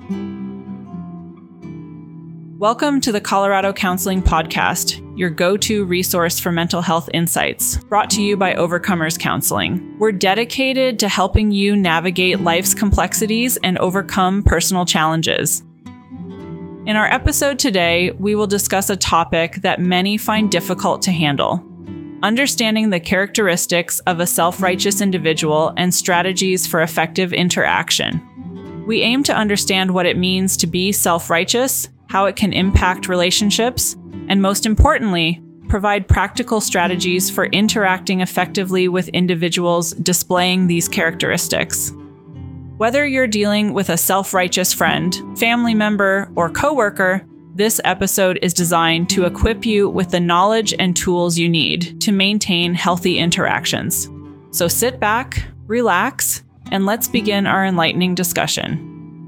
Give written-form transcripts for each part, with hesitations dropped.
Welcome to the Colorado Counseling Podcast, your go-to resource for mental health insights, brought to you by Overcomers Counseling. We're dedicated to helping you navigate life's complexities and overcome personal challenges. In our episode today, we will discuss a topic that many find difficult to handle: understanding the characteristics of a self-righteous individual and strategies for effective interaction. We aim to understand what it means to be self-righteous, how it can impact relationships, and most importantly, provide practical strategies for interacting effectively with individuals displaying these characteristics. Whether you're dealing with a self-righteous friend, family member, or coworker, this episode is designed to equip you with the knowledge and tools you need to maintain healthy interactions. So sit back, relax, and let's begin our enlightening discussion.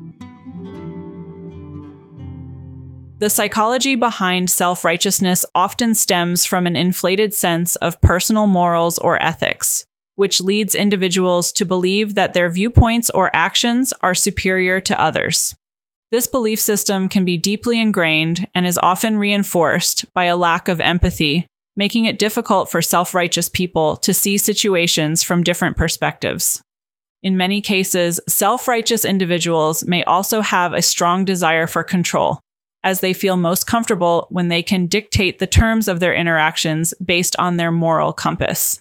The psychology behind self-righteousness often stems from an inflated sense of personal morals or ethics, which leads individuals to believe that their viewpoints or actions are superior to others. This belief system can be deeply ingrained and is often reinforced by a lack of empathy, making it difficult for self-righteous people to see situations from different perspectives. In many cases, self-righteous individuals may also have a strong desire for control, as they feel most comfortable when they can dictate the terms of their interactions based on their moral compass.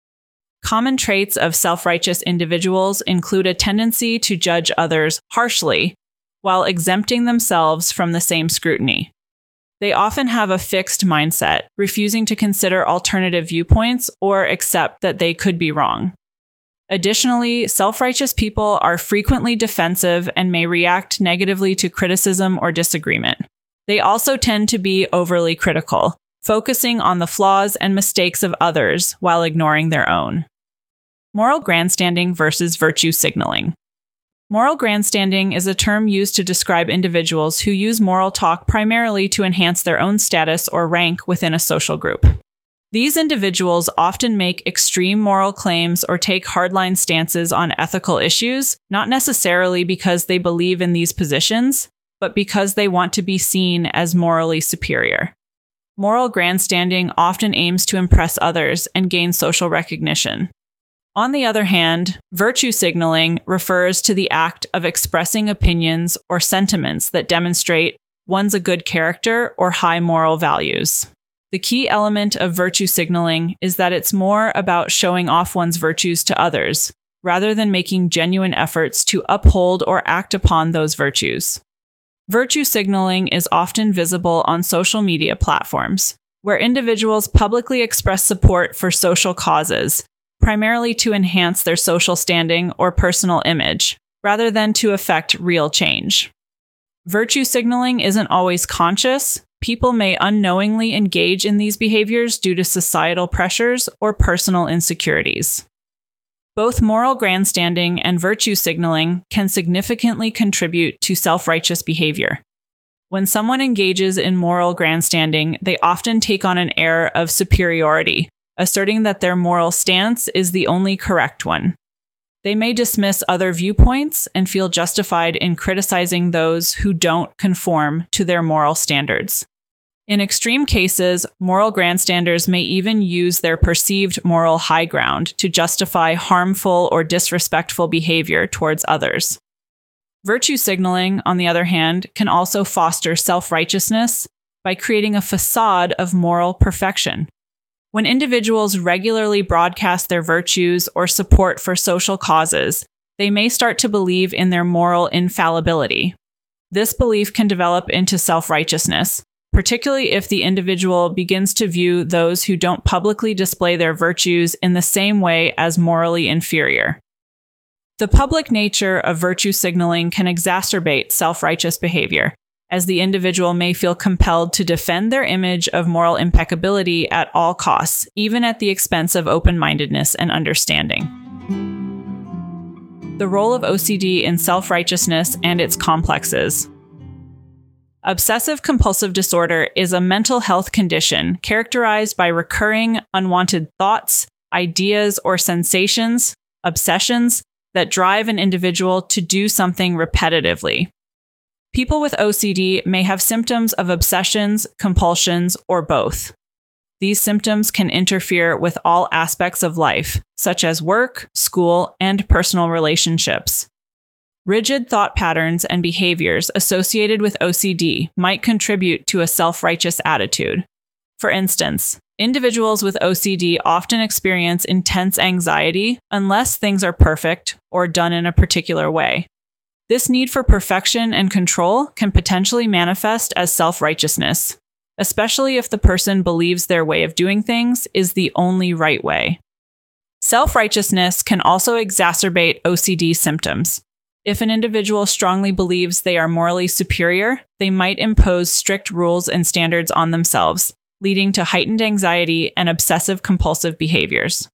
Common traits of self-righteous individuals include a tendency to judge others harshly, while exempting themselves from the same scrutiny. They often have a fixed mindset, refusing to consider alternative viewpoints or accept that they could be wrong. Additionally, self-righteous people are frequently defensive and may react negatively to criticism or disagreement. They also tend to be overly critical, focusing on the flaws and mistakes of others while ignoring their own. Moral grandstanding versus virtue signaling. Moral grandstanding is a term used to describe individuals who use moral talk primarily to enhance their own status or rank within a social group. These individuals often make extreme moral claims or take hardline stances on ethical issues, not necessarily because they believe in these positions, but because they want to be seen as morally superior. Moral grandstanding often aims to impress others and gain social recognition. On the other hand, virtue signaling refers to the act of expressing opinions or sentiments that demonstrate one's a good character or high moral values. The key element of virtue signaling is that it's more about showing off one's virtues to others, rather than making genuine efforts to uphold or act upon those virtues. Virtue signaling is often visible on social media platforms, where individuals publicly express support for social causes, primarily to enhance their social standing or personal image, rather than to effect real change. Virtue signaling isn't always conscious. People may unknowingly engage in these behaviors due to societal pressures or personal insecurities. Both moral grandstanding and virtue signaling can significantly contribute to self-righteous behavior. When someone engages in moral grandstanding, they often take on an air of superiority, asserting that their moral stance is the only correct one. They may dismiss other viewpoints and feel justified in criticizing those who don't conform to their moral standards. In extreme cases, moral grandstanders may even use their perceived moral high ground to justify harmful or disrespectful behavior towards others. Virtue signaling, on the other hand, can also foster self-righteousness by creating a facade of moral perfection. When individuals regularly broadcast their virtues or support for social causes, they may start to believe in their moral infallibility. This belief can develop into self-righteousness, particularly if the individual begins to view those who don't publicly display their virtues in the same way as morally inferior. The public nature of virtue signaling can exacerbate self-righteous behavior, as the individual may feel compelled to defend their image of moral impeccability at all costs, even at the expense of open-mindedness and understanding. The role of OCD in self-righteousness and its complexes. Obsessive-compulsive disorder is a mental health condition characterized by recurring unwanted thoughts, ideas, or sensations, obsessions, that drive an individual to do something repetitively. People with OCD may have symptoms of obsessions, compulsions, or both. These symptoms can interfere with all aspects of life, such as work, school, and personal relationships. Rigid thought patterns and behaviors associated with OCD might contribute to a self-righteous attitude. For instance, individuals with OCD often experience intense anxiety unless things are perfect or done in a particular way. This need for perfection and control can potentially manifest as self-righteousness, especially if the person believes their way of doing things is the only right way. Self-righteousness can also exacerbate OCD symptoms. If an individual strongly believes they are morally superior, they might impose strict rules and standards on themselves, leading to heightened anxiety and obsessive-compulsive behaviors.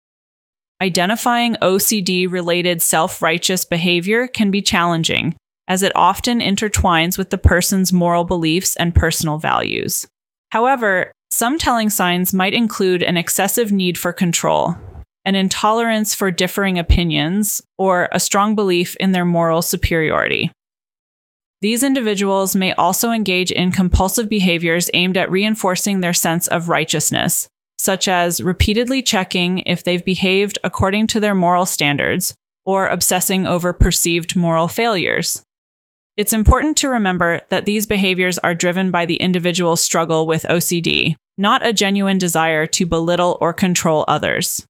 Identifying OCD-related self-righteous behavior can be challenging, as it often intertwines with the person's moral beliefs and personal values. However, some telling signs might include an excessive need for control, an intolerance for differing opinions, or a strong belief in their moral superiority. These individuals may also engage in compulsive behaviors aimed at reinforcing their sense of righteousness, such as repeatedly checking if they've behaved according to their moral standards or obsessing over perceived moral failures. It's important to remember that these behaviors are driven by the individual's struggle with OCD, not a genuine desire to belittle or control others.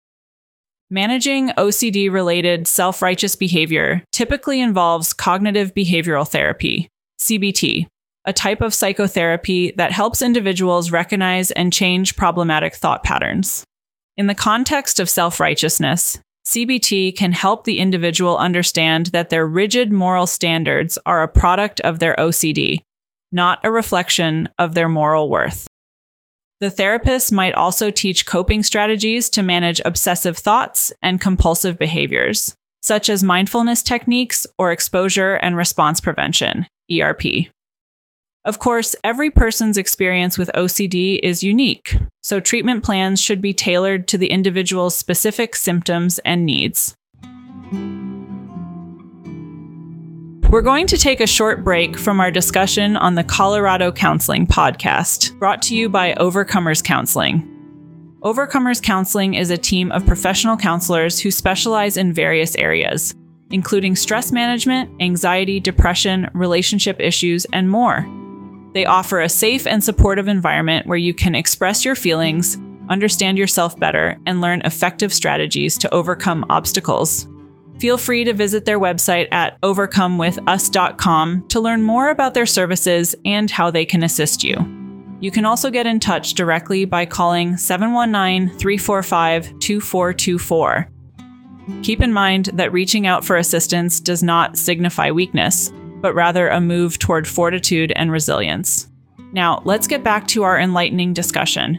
Managing OCD-related self-righteous behavior typically involves cognitive behavioral therapy, CBT, a type of psychotherapy that helps individuals recognize and change problematic thought patterns. In the context of self-righteousness, CBT can help the individual understand that their rigid moral standards are a product of their OCD, not a reflection of their moral worth. The therapist might also teach coping strategies to manage obsessive thoughts and compulsive behaviors, such as mindfulness techniques or exposure and response prevention, ERP. Of course, every person's experience with OCD is unique, so treatment plans should be tailored to the individual's specific symptoms and needs. We're going to take a short break from our discussion on the Colorado Counseling Podcast, brought to you by Overcomers Counseling. Overcomers Counseling is a team of professional counselors who specialize in various areas, including stress management, anxiety, depression, relationship issues, and more. They offer a safe and supportive environment where you can express your feelings, understand yourself better, and learn effective strategies to overcome obstacles. Feel free to visit their website at overcomewithus.com to learn more about their services and how they can assist you. You can also get in touch directly by calling 719-345-2424. Keep in mind that reaching out for assistance does not signify weakness, but rather a move toward fortitude and resilience. Now, let's get back to our enlightening discussion.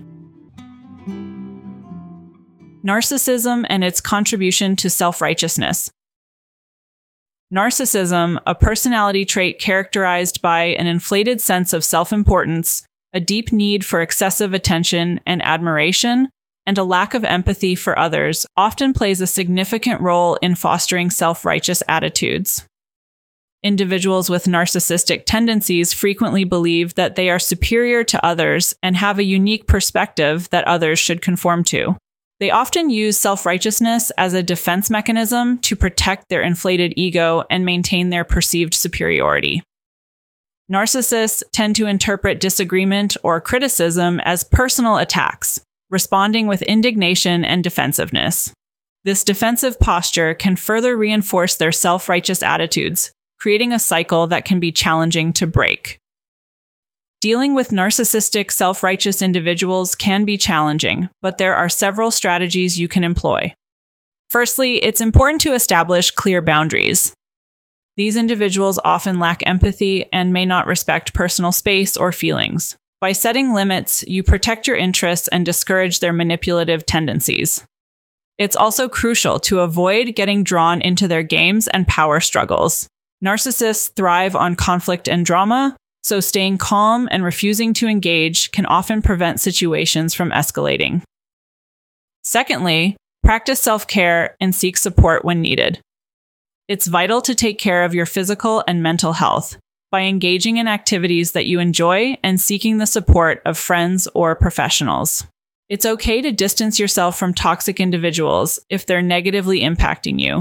Narcissism and its contribution to self-righteousness. Narcissism, a personality trait characterized by an inflated sense of self-importance, a deep need for excessive attention and admiration, and a lack of empathy for others, often plays a significant role in fostering self-righteous attitudes. Individuals with narcissistic tendencies frequently believe that they are superior to others and have a unique perspective that others should conform to. They often use self-righteousness as a defense mechanism to protect their inflated ego and maintain their perceived superiority. Narcissists tend to interpret disagreement or criticism as personal attacks, responding with indignation and defensiveness. This defensive posture can further reinforce their self-righteous attitudes, creating a cycle that can be challenging to break. Dealing with narcissistic, self-righteous individuals can be challenging, but there are several strategies you can employ. Firstly, it's important to establish clear boundaries. These individuals often lack empathy and may not respect personal space or feelings. By setting limits, you protect your interests and discourage their manipulative tendencies. It's also crucial to avoid getting drawn into their games and power struggles. Narcissists thrive on conflict and drama, so staying calm and refusing to engage can often prevent situations from escalating. Secondly, practice self-care and seek support when needed. It's vital to take care of your physical and mental health, by engaging in activities that you enjoy and seeking the support of friends or professionals. It's okay to distance yourself from toxic individuals if they're negatively impacting you.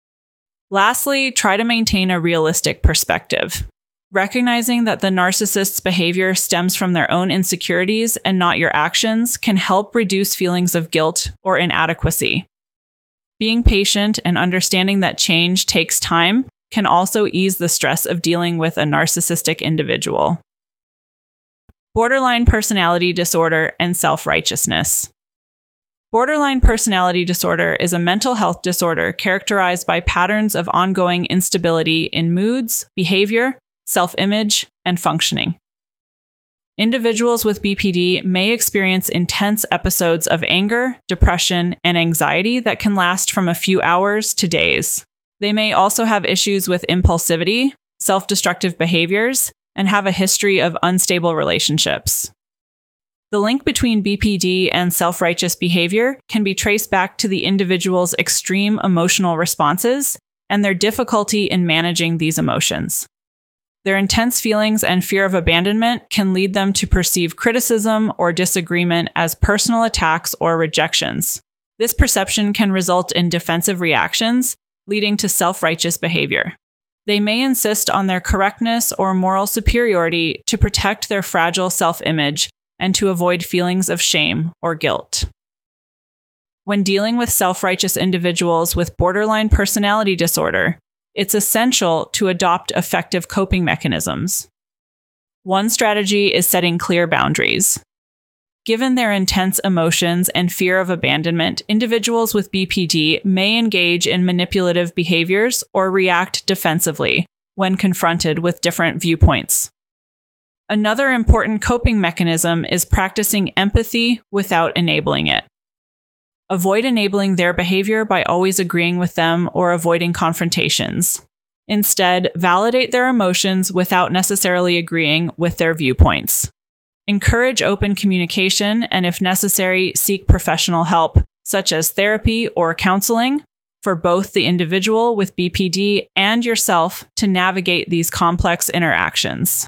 Lastly, try to maintain a realistic perspective. Recognizing that the narcissist's behavior stems from their own insecurities and not your actions can help reduce feelings of guilt or inadequacy. Being patient and understanding that change takes time can also ease the stress of dealing with a narcissistic individual. Borderline personality disorder and self-righteousness. Borderline personality disorder is a mental health disorder characterized by patterns of ongoing instability in moods, behavior, self-image, and functioning. Individuals with BPD may experience intense episodes of anger, depression, and anxiety that can last from a few hours to days. They may also have issues with impulsivity, self-destructive behaviors, and have a history of unstable relationships. The link between BPD and self-righteous behavior can be traced back to the individual's extreme emotional responses and their difficulty in managing these emotions. Their intense feelings and fear of abandonment can lead them to perceive criticism or disagreement as personal attacks or rejections. This perception can result in defensive reactions, leading to self-righteous behavior. They may insist on their correctness or moral superiority to protect their fragile self-image and to avoid feelings of shame or guilt. When dealing with self-righteous individuals with borderline personality disorder, it's essential to adopt effective coping mechanisms. One strategy is setting clear boundaries. Given their intense emotions and fear of abandonment, individuals with BPD may engage in manipulative behaviors or react defensively when confronted with different viewpoints. Another important coping mechanism is practicing empathy without enabling it. Avoid enabling their behavior by always agreeing with them or avoiding confrontations. Instead, validate their emotions without necessarily agreeing with their viewpoints. Encourage open communication and, if necessary, seek professional help, such as therapy or counseling, for both the individual with BPD and yourself to navigate these complex interactions.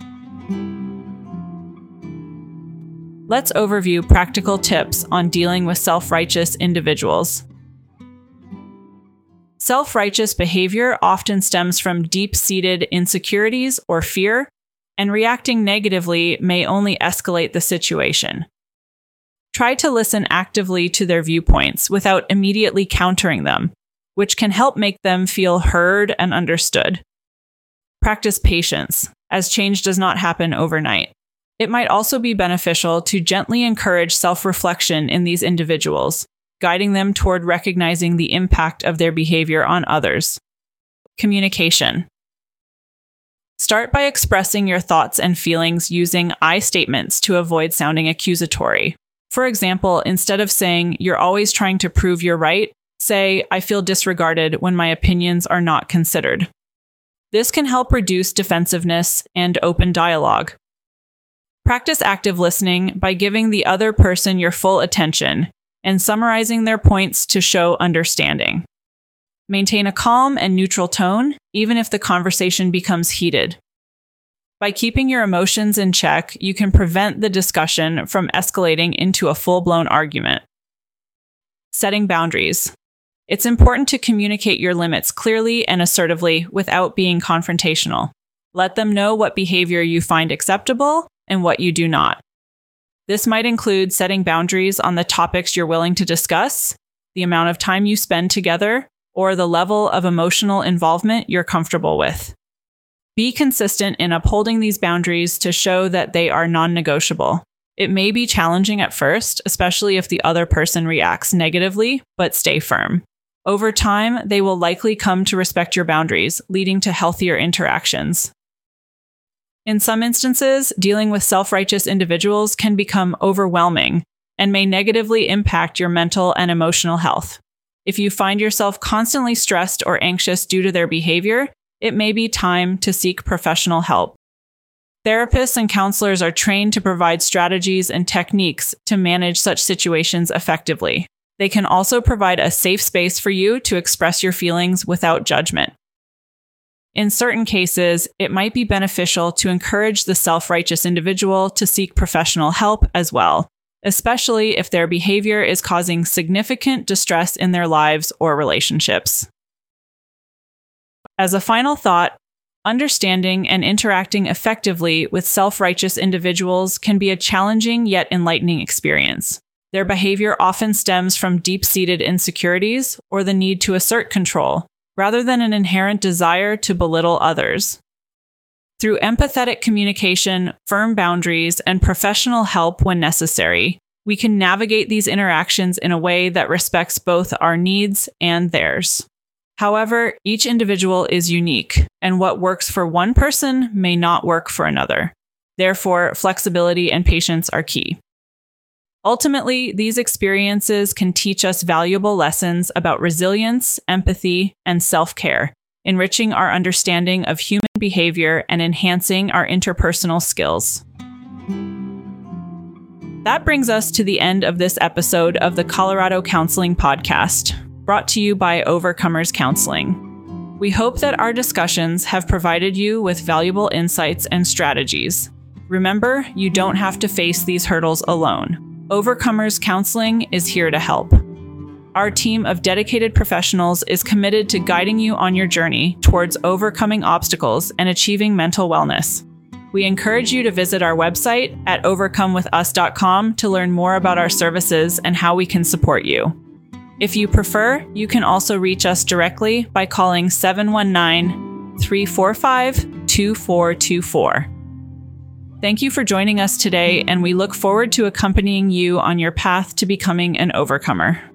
Let's overview practical tips on dealing with self-righteous individuals. Self-righteous behavior often stems from deep-seated insecurities or fear, and reacting negatively may only escalate the situation. Try to listen actively to their viewpoints without immediately countering them, which can help make them feel heard and understood. Practice patience, as change does not happen overnight. It might also be beneficial to gently encourage self-reflection in these individuals, guiding them toward recognizing the impact of their behavior on others. Communication. Start by expressing your thoughts and feelings using I statements to avoid sounding accusatory. For example, instead of saying, "You're always trying to prove you're right," say, "I feel disregarded when my opinions are not considered." This can help reduce defensiveness and open dialogue. Practice active listening by giving the other person your full attention and summarizing their points to show understanding. Maintain a calm and neutral tone, even if the conversation becomes heated. By keeping your emotions in check, you can prevent the discussion from escalating into a full-blown argument. Setting boundaries. It's important to communicate your limits clearly and assertively without being confrontational. Let them know what behavior you find acceptable and what you do not. This might include setting boundaries on the topics you're willing to discuss, the amount of time you spend together, or the level of emotional involvement you're comfortable with. Be consistent in upholding these boundaries to show that they are non-negotiable. It may be challenging at first, especially if the other person reacts negatively, but stay firm. Over time, they will likely come to respect your boundaries, leading to healthier interactions. In some instances, dealing with self-righteous individuals can become overwhelming and may negatively impact your mental and emotional health. If you find yourself constantly stressed or anxious due to their behavior, it may be time to seek professional help. Therapists and counselors are trained to provide strategies and techniques to manage such situations effectively. They can also provide a safe space for you to express your feelings without judgment. In certain cases, it might be beneficial to encourage the self-righteous individual to seek professional help as well, especially if their behavior is causing significant distress in their lives or relationships. As a final thought, understanding and interacting effectively with self-righteous individuals can be a challenging yet enlightening experience. Their behavior often stems from deep-seated insecurities or the need to assert control, rather than an inherent desire to belittle others. Through empathetic communication, firm boundaries, and professional help when necessary, we can navigate these interactions in a way that respects both our needs and theirs. However, each individual is unique, and what works for one person may not work for another. Therefore, flexibility and patience are key. Ultimately, these experiences can teach us valuable lessons about resilience, empathy, and self-care, enriching our understanding of human behavior and enhancing our interpersonal skills. That brings us to the end of this episode of the Colorado Counseling Podcast, brought to you by Overcomers Counseling. We hope that our discussions have provided you with valuable insights and strategies. Remember, you don't have to face these hurdles alone. Overcomers Counseling is here to help. Our team of dedicated professionals is committed to guiding you on your journey towards overcoming obstacles and achieving mental wellness. We encourage you to visit our website at overcomewithus.com to learn more about our services and how we can support you. If you prefer, you can also reach us directly by calling 719-345-2424. Thank you for joining us today, and we look forward to accompanying you on your path to becoming an overcomer.